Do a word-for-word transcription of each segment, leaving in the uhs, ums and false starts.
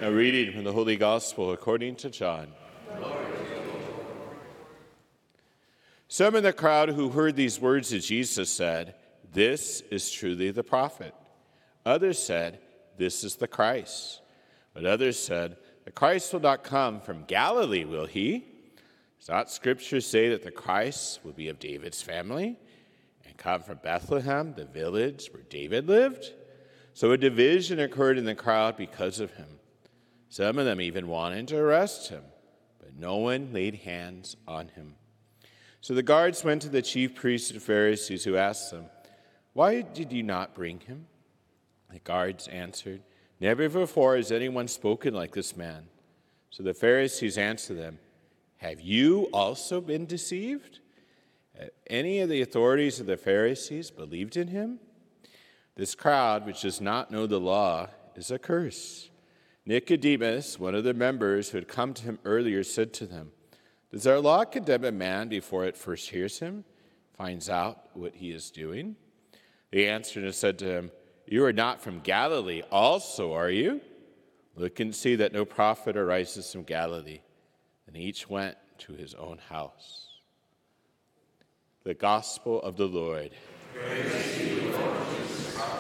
A reading from the Holy Gospel according to John. Some in the crowd who heard these words of Jesus said, "This is truly the prophet." Others said, "This is the Christ." But others said, "The Christ will not come from Galilee, will he? Does not Scripture say that the Christ will be of David's family and come from Bethlehem, the village where David lived?" So a division occurred in the crowd because of him. Some of them even wanted to arrest him, but no one laid hands on him. So the guards went to the chief priests and Pharisees, who asked them, "Why did you not bring him?" The guards answered, "Never before has anyone spoken like this man." So the Pharisees answered them, "Have you also been deceived? Have any of the authorities of the Pharisees believed in him? This crowd, which does not know the law, is a curse." Nicodemus, one of the members who had come to him earlier, said to them, "Does our law condemn a man before it first hears him, finds out what he is doing?" They answered and said to him, "You are not from Galilee also, are you? Look and see that no prophet arises from Galilee." And each went to his own house. The Gospel of the Lord. Praise to you, Lord Jesus Christ.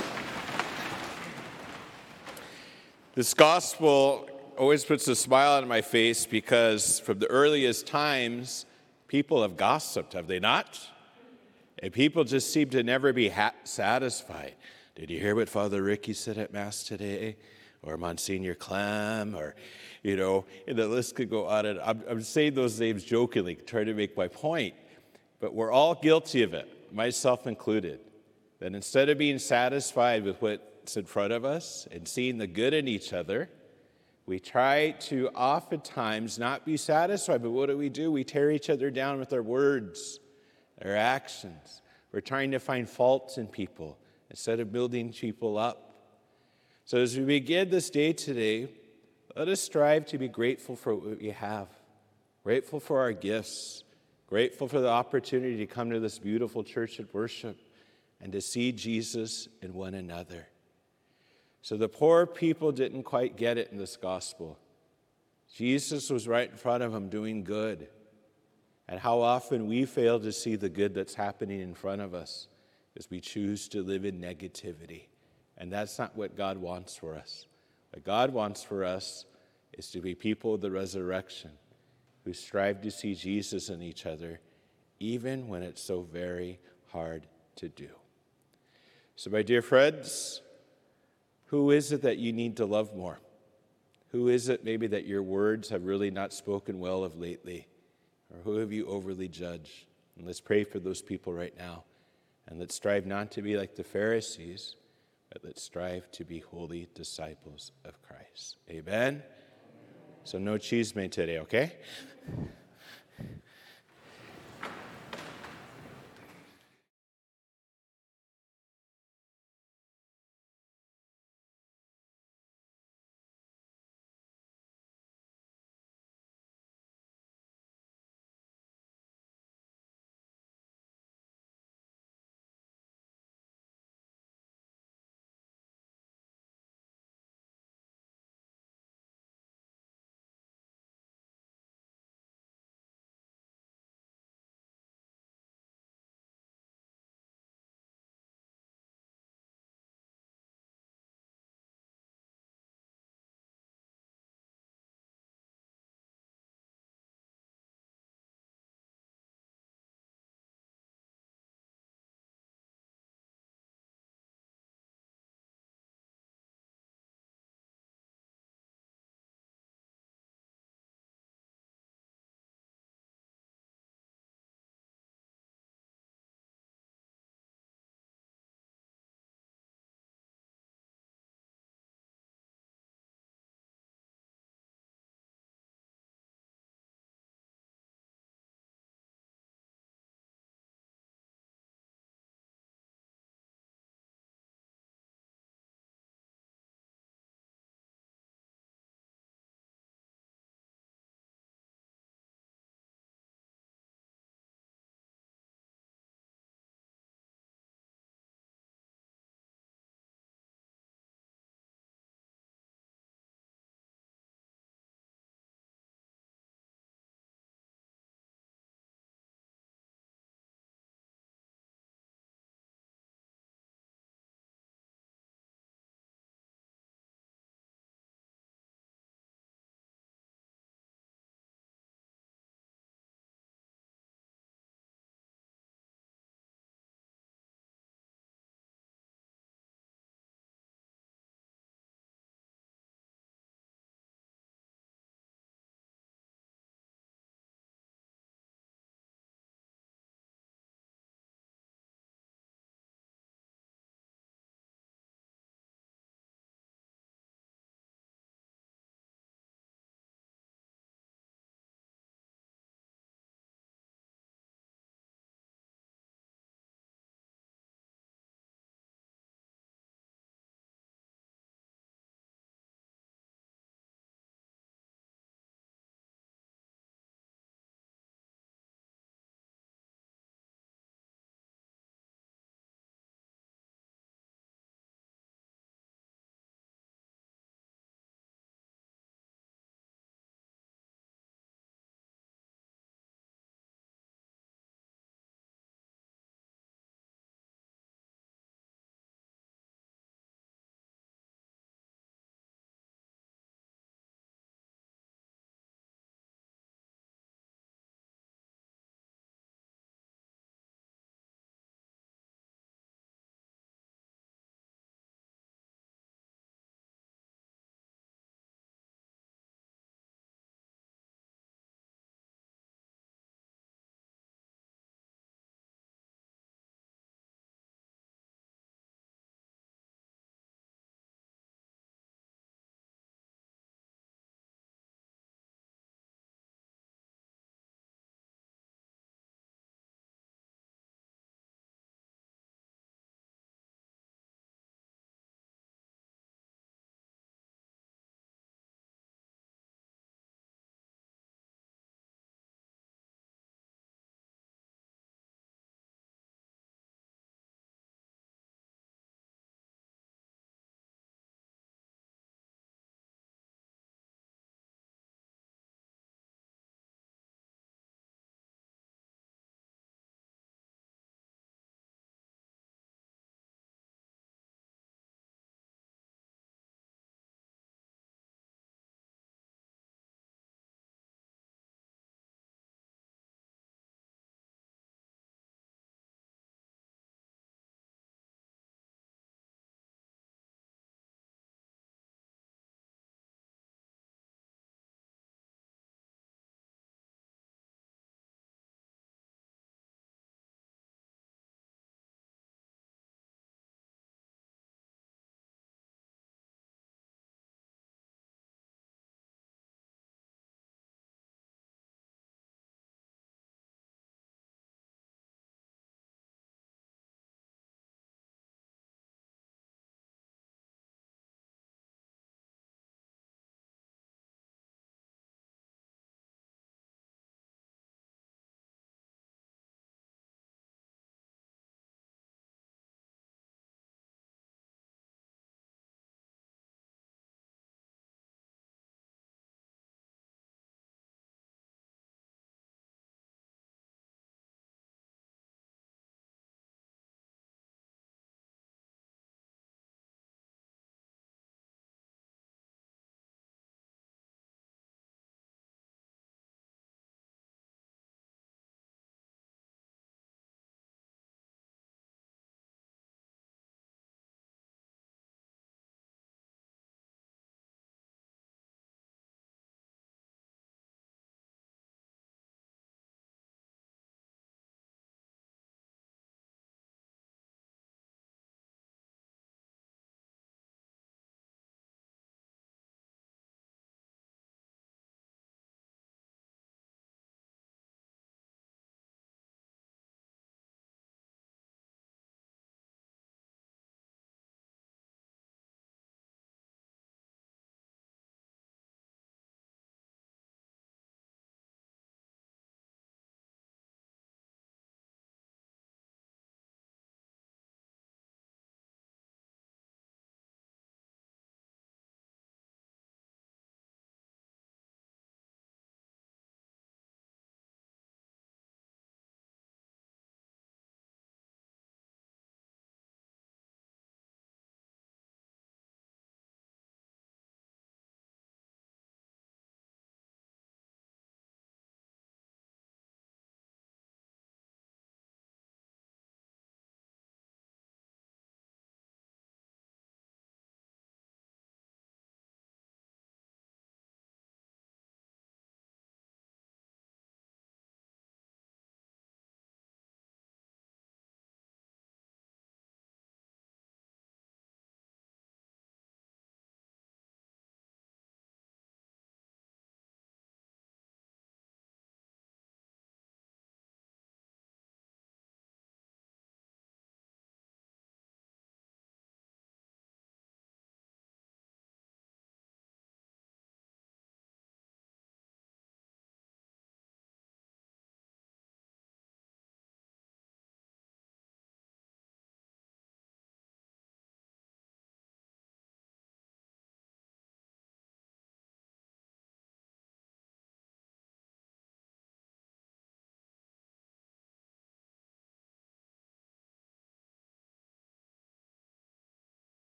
This gospel always puts a smile on my face because from the earliest times, people have gossiped, have they not? And people just seem to never be ha- satisfied. Did you hear what Father Ricky said at Mass today? Or Monsignor Clem? Or, you know, and the list could go on. And I'm, I'm saying those names jokingly, trying to make my point. But we're all guilty of it, myself included. That instead of being satisfied with what's in front of us and seeing the good in each other, we try to oftentimes not be satisfied. But what do we do? We tear each other down with our words, our actions. We're trying to find faults in people instead of building people up. So as we begin this day today, let us strive to be grateful for what we have, grateful for our gifts, grateful for the opportunity to come to this beautiful church and worship and to see Jesus in one another. So the poor people didn't quite get it in this gospel. Jesus was right in front of them doing good. And how often we fail to see the good that's happening in front of us as we choose to live in negativity. And that's not what God wants for us. What God wants for us is to be people of the resurrection who strive to see Jesus in each other, even when it's so very hard to do. So, my dear friends, who is it that you need to love more? Who is it maybe that your words have really not spoken well of lately? Or who have you overly judged? And let's pray for those people right now. And let's strive not to be like the Pharisees, but let's strive to be holy disciples of Christ. Amen? So no cheese made today, okay?